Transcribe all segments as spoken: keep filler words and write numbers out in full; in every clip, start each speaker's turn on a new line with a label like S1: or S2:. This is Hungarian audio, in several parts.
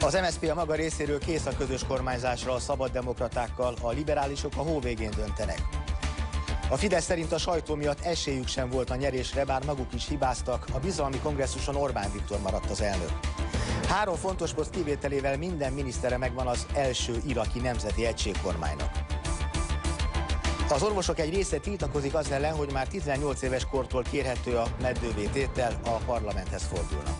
S1: Az em es zé pé a maga részéről kész a közös kormányzásra, a szabaddemokratákkal, a liberálisok a hó végén döntenek. A Fidesz szerint a sajtó miatt esélyük sem volt a nyerésre, bár maguk is hibáztak, a bizalmi kongresszuson Orbán Viktor maradt az elnök. Három fontos poszt kivételével minden minisztere megvan az első iraki nemzeti egységkormánynak. Az orvosok egy része tiltakozik az ellen, hogy már tizennyolc éves kortól kérhető a meddővé tétel, a parlamenthez fordulnak.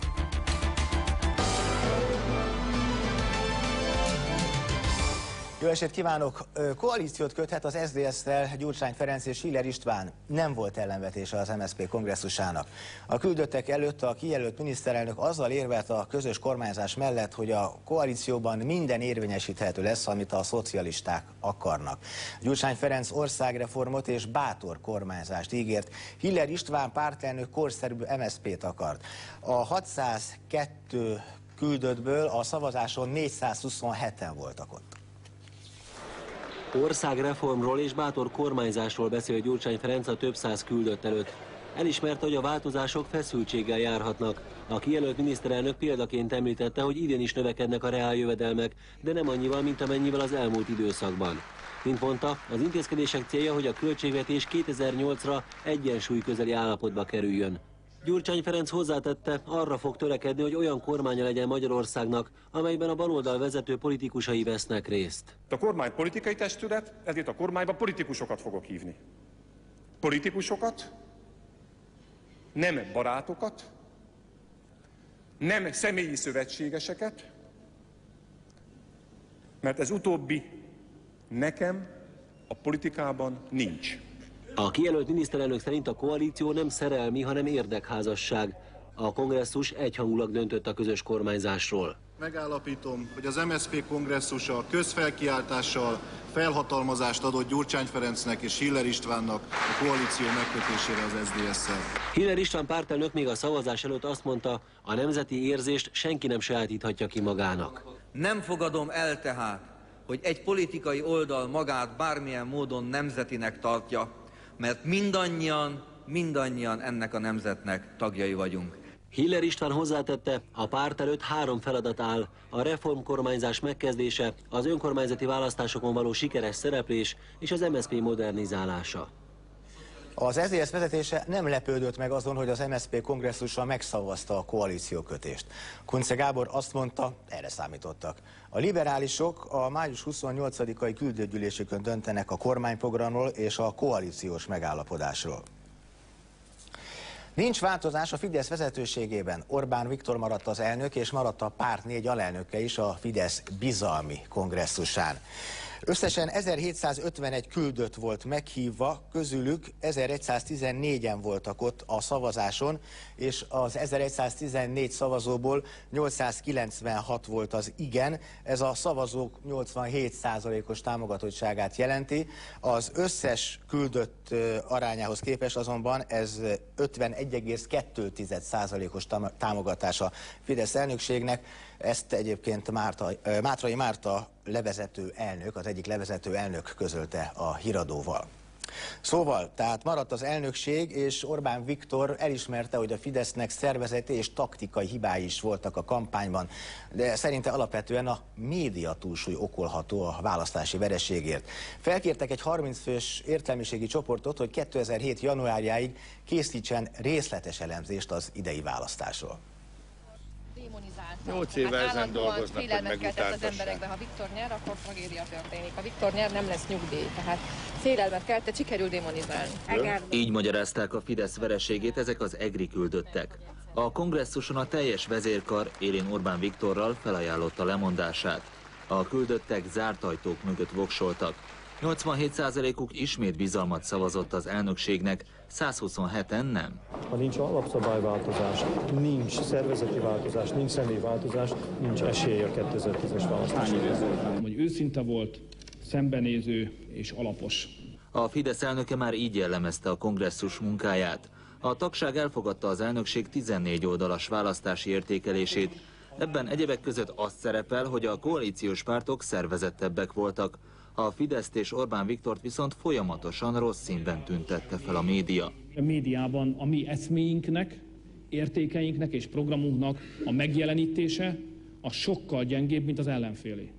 S1: Jó estét kívánok! Koalíciót köthet az es zé dé es-tel Gyurcsány Ferenc és Hiller István. Nem volt ellenvetése az em es zé pé kongresszusának. A küldöttek előtt a kijelölt miniszterelnök azzal érvelt a közös kormányzás mellett, hogy a koalícióban minden érvényesíthető lesz, amit a szocialisták akarnak. Gyurcsány Ferenc országreformot és bátor kormányzást ígért. Hiller István pártelnök korszerű em es zé pét akart. A hatszázkettő küldöttből a szavazáson négyszázhuszonheten voltak ott.
S2: Országreformról és bátor kormányzásról beszél Gyurcsány Ferenc a több száz küldött előtt. Elismerte, hogy a változások feszültséggel járhatnak. A kijelölt miniszterelnök példaként említette, hogy idén is növekednek a reáljövedelmek, de nem annyival, mint amennyivel az elmúlt időszakban. Mint mondta, az intézkedések célja, hogy a költségvetés kétezer-nyolcra egyensúly közeli állapotba kerüljön. Gyurcsány Ferenc hozzátette, arra fog törekedni, hogy olyan kormánya legyen Magyarországnak, amelyben a baloldal vezető politikusai vesznek részt.
S3: A kormány politikai testület, ezért a kormányba politikusokat fogok hívni. Politikusokat, nem barátokat, nem személyi szövetségeseket, mert ez utóbbi nekem a politikában nincs.
S2: A kijelölt miniszterelnök szerint a koalíció nem szerelmi, hanem érdekházasság. A kongresszus egyhangulag döntött a közös kormányzásról.
S4: Megállapítom, hogy az em es zé pé kongresszusa közfelkiáltással felhatalmazást adott Gyurcsány Ferencnek és Hiller Istvánnak a koalíció megkötésére az es zé dé es-szel.
S2: Hiller István pártelnök még a szavazás előtt azt mondta, a nemzeti érzést senki nem sajátíthatja ki magának.
S5: Nem fogadom el tehát, hogy egy politikai oldal magát bármilyen módon nemzetinek tartja, mert mindannyian, mindannyian ennek a nemzetnek tagjai vagyunk.
S2: Hiller István hozzátette, a párt előtt három feladat áll: a reformkormányzás megkezdése, az önkormányzati választásokon való sikeres szereplés és az em es zé pé modernizálása.
S1: Az es zé dé es vezetése nem lepődött meg azon, hogy az em es zé pé kongresszusa megszavazta a koalíciókötést. Kunce Gábor azt mondta, erre számítottak. A liberálisok a május huszonnyolcadikai küldőgyűlésükön döntenek a kormányprogramról és a koalíciós megállapodásról. Nincs változás a Fidesz vezetőségében. Orbán Viktor maradt az elnök, és maradt a párt négy alelnöke is a Fidesz bizalmi kongresszusán. Összesen ezerhétszázötvenegy küldött volt meghívva, közülük ezeregyszáztizennégyen voltak ott a szavazáson, és az ezeregyszáztizennégy szavazóból nyolcszázkilencvenhat volt az igen, ez a szavazók nyolcvanhét százalékos támogatottságát jelenti, az összes küldött arányához képest azonban ez ötvenegy egész kettő százalékos támogatása Fidesz elnökségnek. Ezt egyébként Márta, Mátrai Márta levezető elnök, az egyik levezető elnök közölte a Híradóval. Szóval, tehát maradt az elnökség, és Orbán Viktor elismerte, hogy a Fidesznek szervezeti és taktikai hibái is voltak a kampányban, de szerinte alapvetően a média túlsúly okolható a választási vereségért. Felkértek egy harminc fős értelmiségi csoportot, hogy kétezer-hét januárjáig készítsen részletes elemzést az idei választásról.
S6: nyolc éve hát ezen dolgoznak, hogy
S7: megutáltassák. Az emberekben, ha Viktor nyer, akkor tragédia történik. Ha Viktor nyer, nem lesz nyugdíj. Tehát félelmet keltett, sikerül démonizálni.
S8: Így magyarázták a Fidesz vereségét ezek az egri küldöttek. A kongresszuson a teljes vezérkar élén Orbán Viktorral felajánlotta lemondását. A küldöttek zárt ajtók mögött voksoltak. nyolcvanhét százalékuk ismét bizalmat szavazott az elnökségnek, százhuszonheten nem.
S9: Ha nincs alapszabályváltozás, nincs szervezeti változás, nincs személyváltozás, nincs esély a kétezer-tízes választásra.
S10: Hogy őszinte volt, szembenéző és alapos.
S8: A Fidesz elnöke már így jellemezte a kongresszus munkáját. A tagság elfogadta az elnökség tizennégy oldalas választási értékelését. Ebben egyebek között azt szerepel, hogy a koalíciós pártok szervezettebbek voltak. A Fideszt és Orbán Viktort viszont folyamatosan rossz színben tüntette fel a média.
S10: A médiában a mi eszméinknek, értékeinknek és programunknak a megjelenítése az sokkal gyengébb, mint az ellenfélé.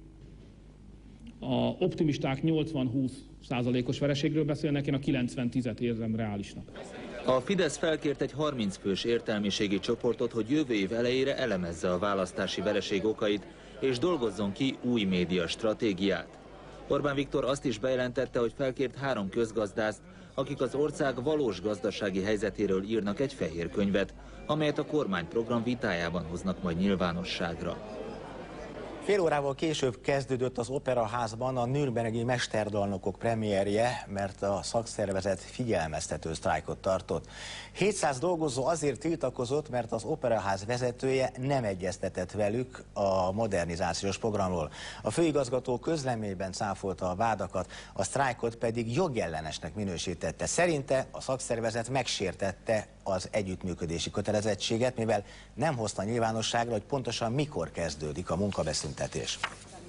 S10: A optimisták nyolcvan-húsz százalékos vereségről beszélnek, én a kilencven-tízet érzem reálisnak.
S8: A Fidesz felkért egy harminc fős értelmiségi csoportot, hogy jövő év elejére elemezze a választási vereség okait, és dolgozzon ki új média stratégiát. Orbán Viktor azt is bejelentette, hogy felkért három közgazdászt, akik az ország valós gazdasági helyzetéről írnak egy fehér könyvet, amelyet a kormányprogram vitájában hoznak majd nyilvánosságra.
S1: Fél órával később kezdődött az Operaházban a nürnbergi mesterdalnokok premierje, mert a szakszervezet figyelmeztető sztrájkot tartott. hétszáz dolgozó azért tiltakozott, mert az Operaház vezetője nem egyeztetett velük a modernizációs programról. A főigazgató közleményben cáfolta a vádakat, a sztrájkot pedig jogellenesnek minősítette. Szerinte a szakszervezet megsértette az együttműködési kötelezettséget, mivel nem hozta nyilvánosságra, hogy pontosan mikor kezdődik a munkabeszüntetés.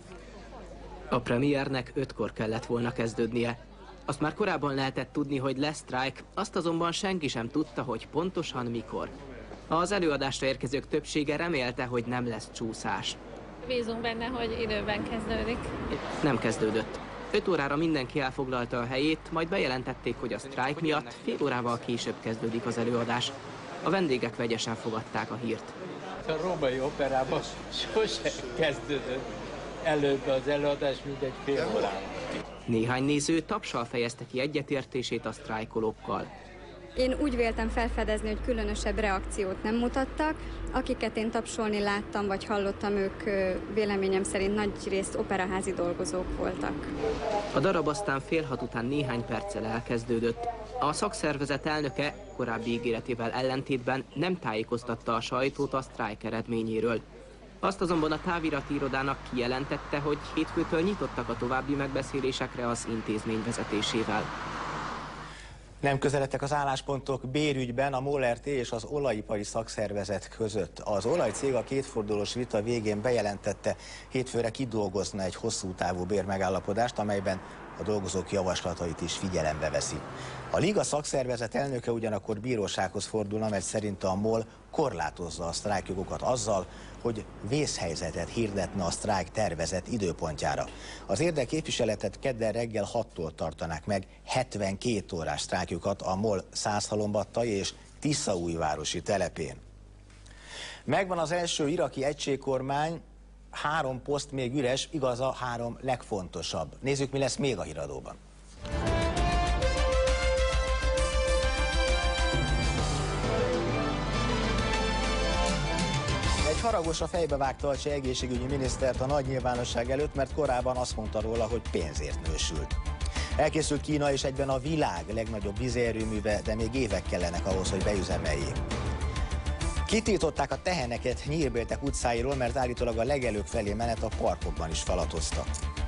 S6: A premiernek ötkor kellett volna kezdődnie. Azt már korábban lehetett tudni, hogy lesz sztrájk, azt azonban senki sem tudta, hogy pontosan mikor. Az előadásra érkezők többsége remélte, hogy nem lesz csúszás.
S11: Bízunk benne, hogy időben kezdődik.
S6: Nem kezdődött. öt órára mindenki elfoglalta a helyét, majd bejelentették, hogy a sztrájk miatt fél órával később kezdődik az előadás. A vendégek vegyesen fogadták a hírt.
S12: A római operában sose kezdődött előbb az előadás, mint egy fél órával.
S6: Néhány néző tapssal fejezte ki egyetértését a sztrájkolókkal.
S13: Én úgy véltem felfedezni, hogy különösebb reakciót nem mutattak. Akiket én tapsolni láttam, vagy hallottam, ők véleményem szerint nagy részt operaházi dolgozók voltak.
S6: A darab aztán fél hat után néhány perccel elkezdődött. A szakszervezet elnöke korábbi ígéretével ellentétben nem tájékoztatta a sajtót a sztrájk eredményéről. Azt azonban a távirati irodának kijelentette, hogy hétfőtől nyitottak a további megbeszélésekre az intézmény vezetésével.
S1: Nem közeledtek az álláspontok bérügyben a MOL er té és az olajipari szakszervezet között. Az olajcég a kétfordulós vita végén bejelentette, hétfőre kidolgozna egy hosszú távú bérmegállapodást, amelyben a dolgozók javaslatait is figyelembe veszi. A Liga szakszervezet elnöke ugyanakkor bírósághoz fordulna, mert szerint a MOL korlátozza a sztrájkjogokat azzal, hogy vészhelyzetet hirdetne a sztrájk tervezett időpontjára. Az érdekképviseletet kedden reggel hattól tartanák meg hetvenkét órás sztrájkjukat a MOL Százhalombattai és Tiszaújvárosi telepén. Megvan az első iraki egységkormány, három poszt még üres, igaz a három legfontosabb. Nézzük, mi lesz még a híradóban. Egy haragos a fejbe vágta a cseh egészségügyi minisztert a nagy nyilvánosság előtt, mert korábban azt mondta róla, hogy pénzért nősült. Elkészült Kína és egyben a világ legnagyobb vízerőműve, de még évek kellenek ahhoz, hogy beüzemeljék. Kitiltották a teheneket Nyírbéltek utcáiról, mert állítólag a legelők felé menet a parkokban is feladozta.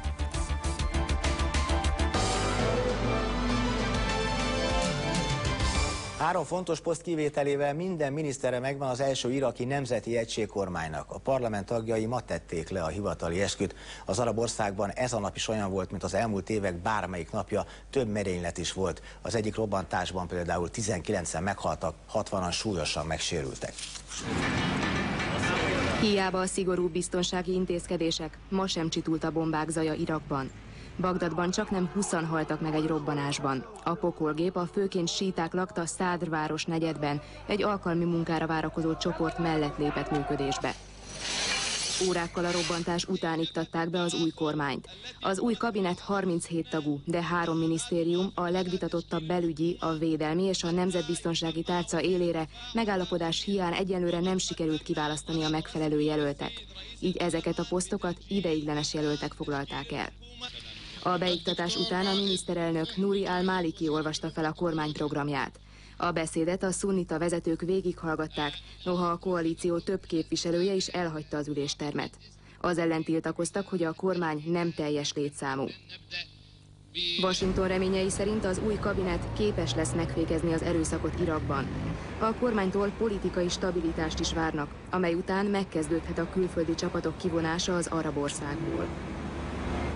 S1: Három fontos poszt kivételével minden minisztere megvan az első iraki nemzeti egységkormánynak. A parlament tagjai ma tették le a hivatali esküt. Az arab országban ez a nap is olyan volt, mint az elmúlt évek bármelyik napja, több merénylet is volt. Az egyik robbantásban például tizenkilencen meghaltak, hatvanan súlyosan megsérültek.
S14: Hiába a szigorú biztonsági intézkedések, ma sem csitult a bombák zaja Irakban. Bagdadban csaknem húszan haltak meg egy robbanásban. A pokolgép a főként síták lakta Szádr város negyedben egy alkalmi munkára várakozó csoport mellett lépett működésbe. Órákkal a robbantás után iktatták be az új kormányt. Az új kabinet harminchét tagú, de három minisztérium, a legvitatottabb belügyi, a védelmi és a nemzetbiztonsági tárca élére megállapodás hiány egyenlőre nem sikerült kiválasztani a megfelelő jelöltek. Így ezeket a posztokat ideiglenes jelöltek foglalták el. A beiktatás után a miniszterelnök Nuri al-Maliki olvasta fel a kormány programját. A beszédet a szunnita vezetők végighallgatták, noha a koalíció több képviselője is elhagyta az üléstermet. Az ellen tiltakoztak, hogy a kormány nem teljes létszámú. Washington reményei szerint az új kabinet képes lesz megfékezni az erőszakot Irakban. A kormánytól politikai stabilitást is várnak, amely után megkezdődhet a külföldi csapatok kivonása az arab országból.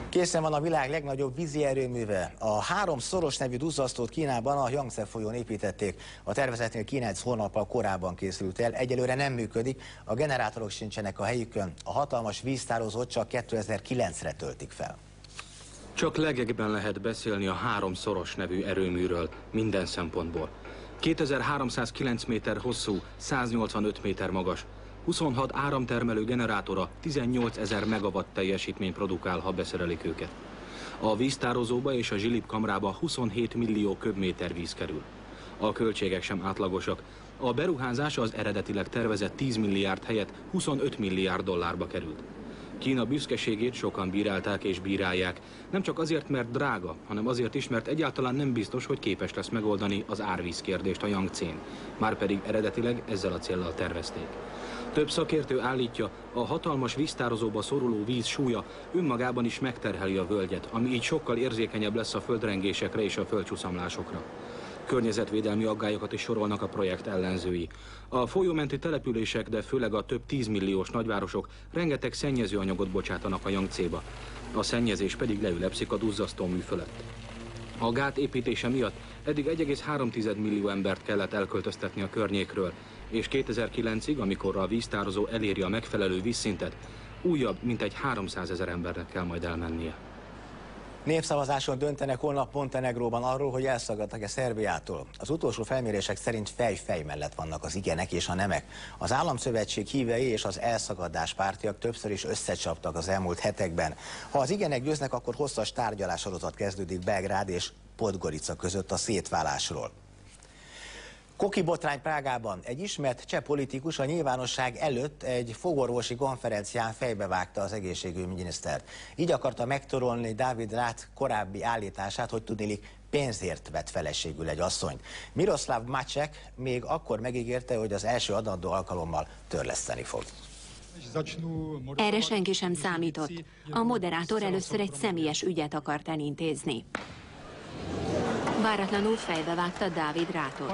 S1: Készen van a világ legnagyobb vízi erőműve. A három szoros nevű duzzasztót Kínában a Yangtze folyón építették. A tervezetnél kilenc hónappal korábban készült el. Egyelőre nem működik, a generátorok sincsenek a helyükön. A hatalmas víztározót csak kétezer-kilencre töltik fel.
S15: Csak legekben lehet beszélni a három szoros nevű erőműről minden szempontból. kétezer-háromszázkilenc méter hosszú, száznyolcvanöt méter magas, huszonhat áramtermelő generátora tizennyolcezer megawatt teljesítményt produkál, ha beszerelik őket. A víztározóba és a zsilipkamrába huszonhét millió köbméter víz kerül. A költségek sem átlagosak. A beruházás az eredetileg tervezett tíz milliárd helyett huszonöt milliárd dollárba került. Kína büszkeségét sokan bírálták és bírálják, nem csak azért, mert drága, hanem azért is, mert egyáltalán nem biztos, hogy képes lesz megoldani az árvíz kérdést a Yangtzén. Márpedig eredetileg ezzel a céllal tervezték. Több szakértő állítja, a hatalmas víztározóba szoruló víz súlya önmagában is megterheli a völgyet, ami így sokkal érzékenyebb lesz a földrengésekre és a földcsúszamlásokra. Környezetvédelmi aggályokat is sorolnak a projekt ellenzői. A folyómenti települések, de főleg a több tízmilliós nagyvárosok rengeteg szennyezőanyagot bocsátanak a Yangtzéba. A szennyezés pedig leülepszik a duzzasztómű fölött. A gát építése miatt eddig egy egész három millió embert kellett elköltöztetni a környékről, és kétezer-kilencig, amikor a víztározó eléri a megfelelő vízszintet, újabb mintegy háromszázezer embernek kell majd elmennie.
S1: Népszavazáson döntenek holnap Montenegróban arról, hogy elszakadtak-e Szerbiától. Az utolsó felmérések szerint fej-fej mellett vannak az igenek és a nemek. Az Államszövetség hívei és az elszakadás pártiak többször is összecsaptak az elmúlt hetekben. Ha az igenek győznek, akkor hosszas tárgyalássorozat kezdődik Belgrád és Podgorica között a szétválásról. Koki botrány Prágában. Egy ismert cseh politikus a nyilvánosság előtt egy fogorvosi konferencián fejbevágta az egészségügyminisztert. Így akarta megtorolni Dávid Rath korábbi állítását, hogy tudniillik pénzért vett feleségül egy asszonyt. Miroslav Macek még akkor megígérte, hogy az első adandó alkalommal törleszteni fog.
S16: Erre senki sem számított. A moderátor először egy személyes ügyet akart elintézni. Váratlanul fejbevágta Dávid Rathot.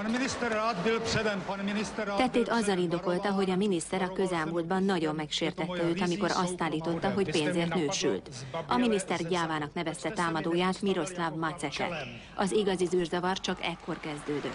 S16: Tettét azzal indokolta, hogy a miniszter a közelmúltban nagyon megsértette őt, amikor azt állította, hogy pénzért nősült. A miniszter gyávának nevezte támadóját Miroslav Maceket. Az igazi zűrzavar csak ekkor kezdődött.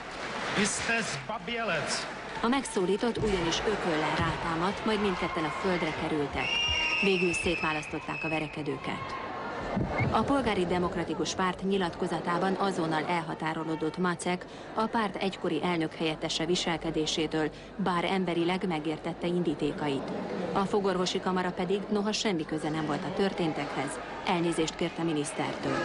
S16: A megszólított ugyanis ököllel rátámadt, majd mindketten a földre kerültek. Végül szétválasztották a verekedőket. A Polgári Demokratikus Párt nyilatkozatában azonnal elhatárolódott Macek a párt egykori elnök helyettese viselkedésétől, bár emberileg megértette indítékait. A fogorvosi kamara pedig, noha semmi köze nem volt a történtekhez, elnézést kért a minisztertől.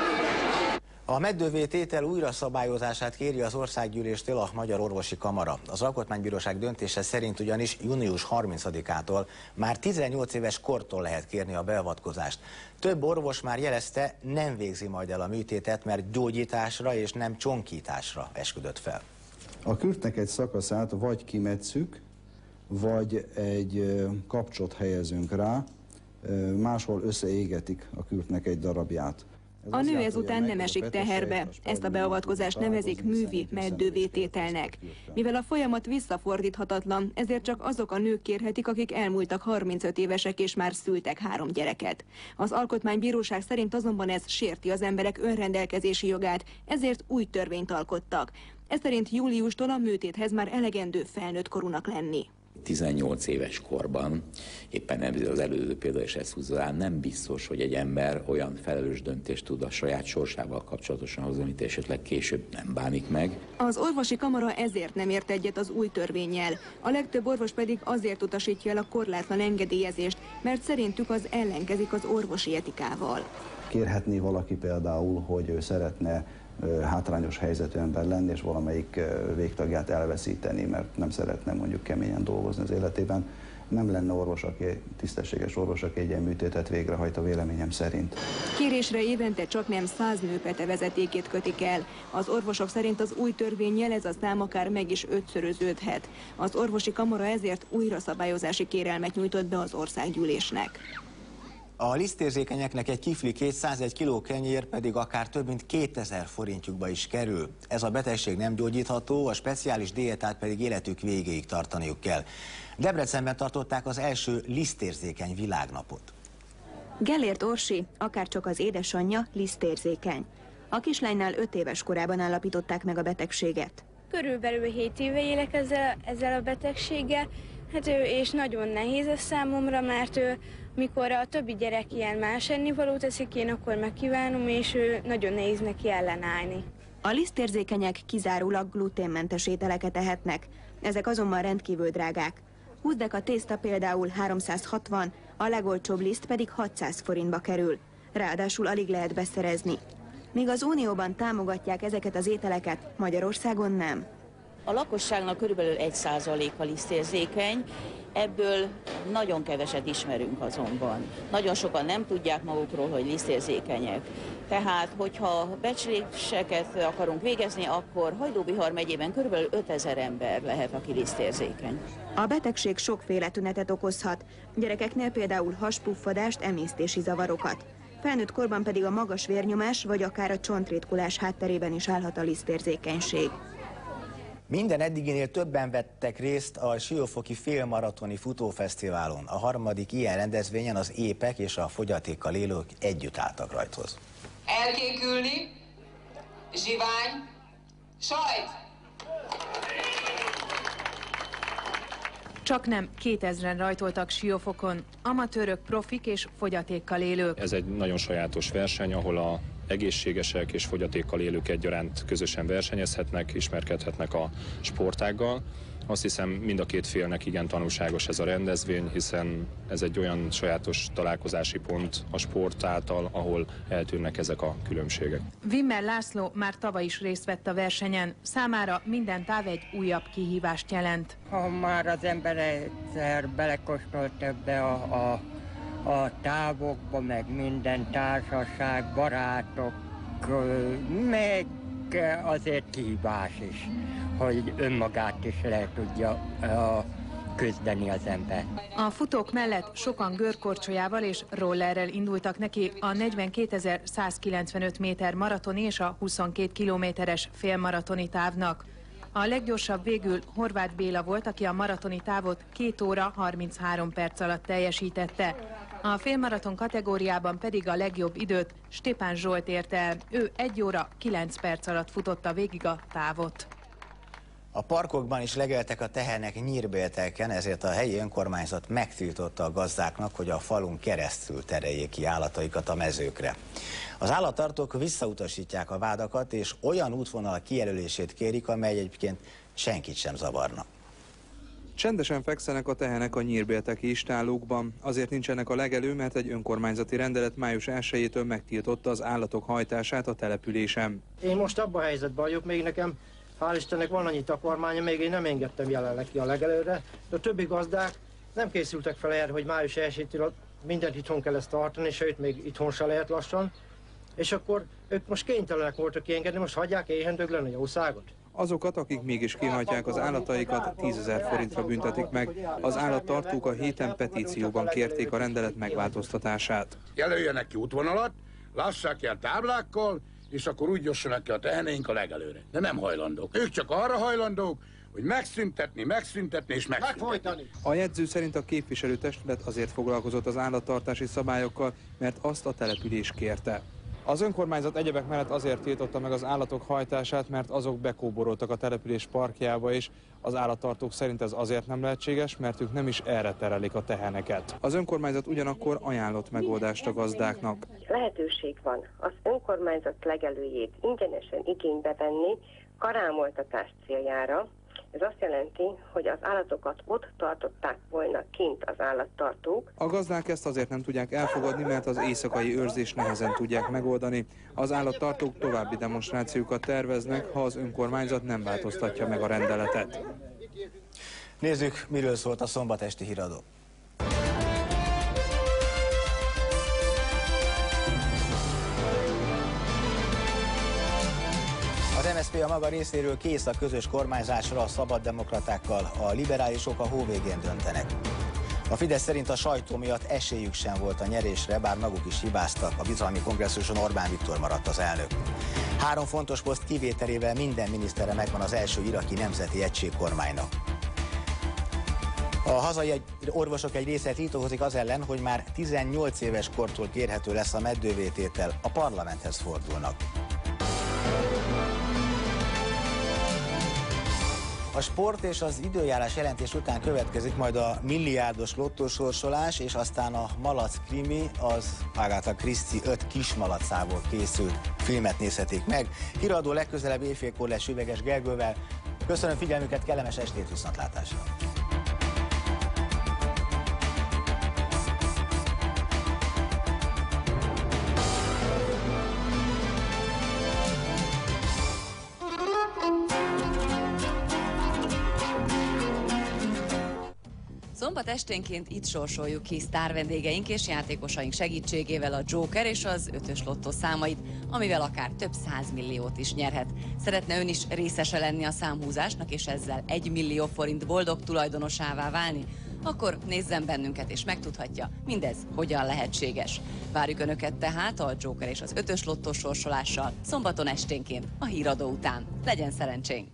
S1: A meddővé tétel újra szabályozását kéri az országgyűléstől a Magyar Orvosi Kamara. Az Alkotmánybíróság döntése szerint ugyanis június harmincadikától már tizennyolc éves kortól lehet kérni a beavatkozást. Több orvos már jelezte, nem végzi majd el a műtétet, mert gyógyításra és nem csonkításra esküdött fel.
S17: A kürtnek egy szakaszát vagy kimetszük, vagy egy kapcsot helyezünk rá, máshol összeégetik a kürtnek egy darabját.
S18: A nő ezután nem esik teherbe. Ezt a beavatkozást nevezik művi meddővé tételnek. Mivel a folyamat visszafordíthatatlan, ezért csak azok a nők kérhetik, akik elmúltak harmincöt évesek és már szültek három gyereket. Az Alkotmánybíróság szerint azonban ez sérti az emberek önrendelkezési jogát, ezért új törvényt alkottak. Ez szerint júliustól a műtéthez már elegendő felnőtt korúnak lenni.
S19: tizennyolc éves korban, éppen az előző példa is ezt húzza, nem biztos, hogy egy ember olyan felelős döntést tud a saját sorsával kapcsolatosan hozni, amit esetleg később nem bánik meg.
S18: Az orvosi kamara ezért nem ért egyet az új törvénnyel. A legtöbb orvos pedig azért utasítja el a korlátlan engedélyezést, mert szerintük az ellenkezik az orvosi etikával.
S17: Kérhetné valaki például, hogy ő szeretne hátrányos helyzetű ember lenni, és valamelyik végtagját elveszíteni, mert nem szeretne mondjuk keményen dolgozni az életében. Nem lenne orvos, aki, tisztességes orvos, aki egy ilyen műtétet végrehajt a véleményem szerint.
S18: Kérésre évente csak nem száz nőpete vezetékét kötik el. Az orvosok szerint az új törvénnyel ez a szám akár meg is ötszöröződhet. Az orvosi kamara ezért újra szabályozási kérelmet nyújtott be az országgyűlésnek.
S1: A lisztérzékenyeknek egy kifli kétszázegy kiló kenyér pedig akár több mint kétezer forintjukba is kerül. Ez a betegség nem gyógyítható, a speciális diétát pedig életük végéig tartaniuk kell. Debrecenben tartották az első lisztérzékeny világnapot.
S18: Gellért Orsi, akárcsak az édesanyja, lisztérzékeny. A kislánynál öt éves korában állapították meg a betegséget.
S20: Körülbelül hét éve élek ezzel, ezzel a betegséggel, hát ő, és nagyon nehéz ez számomra, mert ő, mikor a többi gyerek ilyen más ennivalót eszik, én akkor megkívánom, és ő nagyon nehéz neki ellenállni.
S18: A lisztérzékenyek kizárólag gluténmentes ételeket ehetnek, ezek azonban rendkívül drágák. húsz deka tészta például háromszázhatvan, a legolcsóbb liszt pedig hatszáz forintba kerül. Ráadásul alig lehet beszerezni. Míg az Unióban támogatják ezeket az ételeket, Magyarországon nem.
S21: A lakosságnak körülbelül egy százaléka lisztérzékeny, ebből nagyon keveset ismerünk azonban. Nagyon sokan nem tudják magukról, hogy lisztérzékenyek. Tehát, hogyha becsléseket akarunk végezni, akkor Hajdú-Bihar megyében körülbelül ötezer ember lehet, aki lisztérzékeny.
S18: A betegség sokféle tünetet okozhat. Gyerekeknél például haspuffadást, emésztési zavarokat. Felnőtt korban pedig a magas vérnyomás vagy akár a csontritkulás hátterében is állhat a lisztérzékenység.
S1: Minden eddiginél többen vettek részt a Siófoki Félmaratoni Futófesztiválon. A harmadik ilyen rendezvényen az épek és a fogyatékkal élők együtt álltak rajthoz.
S22: Elkékülni, zsivány, sajt!
S23: Csaknem kétezren rajtoltak Siófokon, amatőrök, profik és fogyatékkal élők.
S24: Ez egy nagyon sajátos verseny, ahol a egészségesek és fogyatékkal élők egyaránt közösen versenyezhetnek, ismerkedhetnek a sportággal. Azt hiszem, mind a két félnek igen tanulságos ez a rendezvény, hiszen ez egy olyan sajátos találkozási pont a sport által, ahol eltűnnek ezek a különbségek.
S23: Wimmer László már tavaly is részt vett a versenyen. Számára minden táv egy újabb kihívást jelent.
S25: Ha már az ember egyszer belekóstolt ebbe a, a, a távokba, meg minden társaság, barátok, meg azért kihívás is, hogy önmagát is le tudja uh, küzdeni az ember.
S23: A futók mellett sokan görkorcsolyával és rollerrel indultak neki a negyvenkétezer-százkilencvenöt méter maratoni és a huszonkét kilométeres félmaratoni távnak. A leggyorsabb végül Horváth Béla volt, aki a maratoni távot két óra harminchárom perc alatt teljesítette. A félmaraton kategóriában pedig a legjobb időt Stépán Zsolt érte el. Ő egy óra kilenc perc alatt futotta végig a távot.
S1: A parkokban is legeltek a tehenek nyírbélteken, ezért a helyi önkormányzat megtiltotta a gazdáknak, hogy a falun keresztül tereljék ki állataikat a mezőkre. Az állattartók visszautasítják a vádakat, és olyan útvonal kijelölését kérik, amely egyébként senkit sem zavarna.
S26: Csendesen fekszenek a tehenek a nyírbélteki istállókban. Azért nincsenek a legelő, mert egy önkormányzati rendelet május elsejétől megtiltotta az állatok hajtását a településen.
S27: Én most abban a helyzetben vagyok, még nekem hál' Istennek van annyi takarmánya, még én nem engedtem jelenleg ki a legelőre, de a többi gazdák nem készültek fel erre, hogy május elsejétől mindent itthon kell ezt tartani, sőt még itthon se lehet lassan, és akkor ők most kénytelenek voltak kiengedni, most hagyják éhen dögleni a jószágot.
S26: Azokat, akik mégis kihajtják az állataikat, tízezer forintra büntetik meg. Az állattartók a héten petícióban kérték a rendelet megváltoztatását.
S28: Jelöljenek ki útvonalat, lássák el táblákkal, és akkor úgy jussanak ki a teheneink a legelőre. De nem hajlandók. Ők csak arra hajlandók, hogy megszüntetni, megszüntetni és megszüntetni.
S26: A jegyző szerint a képviselőtestület azért foglalkozott az állattartási szabályokkal, mert azt a település kérte. Az önkormányzat egyebek mellett azért tiltotta meg az állatok hajtását, mert azok bekóboroltak a település parkjába is. Az állattartók szerint ez azért nem lehetséges, mert ők nem is erre terelik a teheneket. Az önkormányzat ugyanakkor ajánlott megoldást a gazdáknak.
S29: Lehetőség van az önkormányzat legelőjét ingyenesen igénybe venni karámoltatás céljára. Ez azt jelenti, hogy az állatokat ott tartották volna kint az állattartók.
S26: A gazdák ezt azért nem tudják elfogadni, mert az éjszakai őrzést nehezen tudják megoldani. Az állattartók további demonstrációkat terveznek, ha az önkormányzat nem változtatja meg a rendeletet.
S1: Nézzük, miről szólt a szombatesti híradó. Az em es zé pé a maga részéről kész a közös kormányzásra a szabaddemokratákkal, a liberálisok a hóvégén döntenek. A Fidesz szerint a sajtó miatt esélyük sem volt a nyerésre, bár maguk is hibáztak, a bizalmi kongresszuson Orbán Viktor maradt az elnök. Három fontos poszt kivételével minden minisztere megvan az első iraki nemzeti egység kormánynak. A hazai orvosok egy része tiltakozik az ellen, hogy már tizennyolc éves kortól kérhető lesz a meddővététel. A parlamenthez fordulnak. A sport és az időjárás jelentés után következik majd a milliárdos lottósorsolás, és aztán a Malac krimi, az Agatha Christie öt kismalacából készült filmet nézhetik meg. Híradó legközelebb éjfélkor lesz Üveges Gergővel. Köszönöm figyelmüket, kellemes estét, viszontlátásra!
S2: Szombat esténként itt sorsoljuk ki sztárvendégeink és játékosaink segítségével a Joker és az ötös lottó számait, amivel akár több százmilliót is nyerhet. Szeretne ön is részese lenni a számhúzásnak, és ezzel egy millió forint boldog tulajdonosává válni? Akkor nézzen bennünket, és megtudhatja, mindez hogyan lehetséges. Várjuk Önöket tehát a Joker és az ötös lottó sorsolással szombaton esténként a híradó után. Legyen szerencsénk!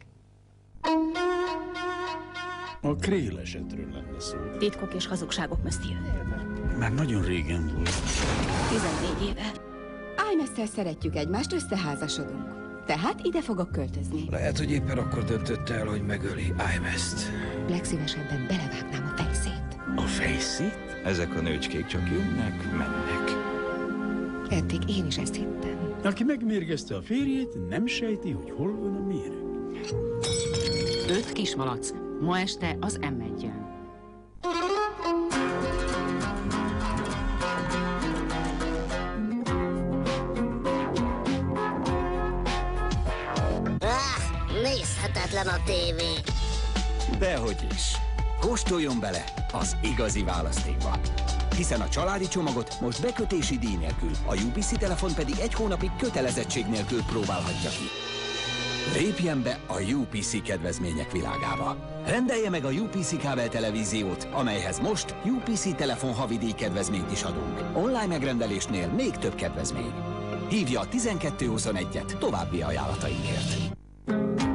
S3: A Krél esetről lenne szó.
S4: Titkok és hazugságok, monsieur.
S3: Már nagyon régen volt.
S4: tizennégy éve.
S5: Ájmesszel szeretjük egymást, összeházasodunk. Tehát ide fogok költözni.
S7: Lehet, hogy éppen akkor döntött el, hogy megöli Ájmeszt.
S5: Legszívesebben belevágnám a fejszét.
S7: A fejszét? Ezek a nőcskék csak jönnek, mennek.
S5: Eddig én is ezt hittem.
S3: Aki megmérgezte a férjét, nem sejti, hogy hol van a méreg.
S4: Öt kismalac. Ma este az em egyen.
S8: Ah, nézhetetlen a tévé.
S9: Dehogy is. Kóstoljon bele az igazi választékba. Hiszen a családi csomagot most bekötési díj nélkül, a u pé cé telefon pedig egy hónapig kötelezettség nélkül próbálhatja ki. Lépjen be a u pé cé kedvezmények világába. Rendelje meg a u pé cé kábel televíziót, amelyhez most u pé cé telefon havidíj kedvezményt is adunk. Online megrendelésnél még több kedvezmény. Hívja a tizenkettő huszonegyet további ajánlatainkért.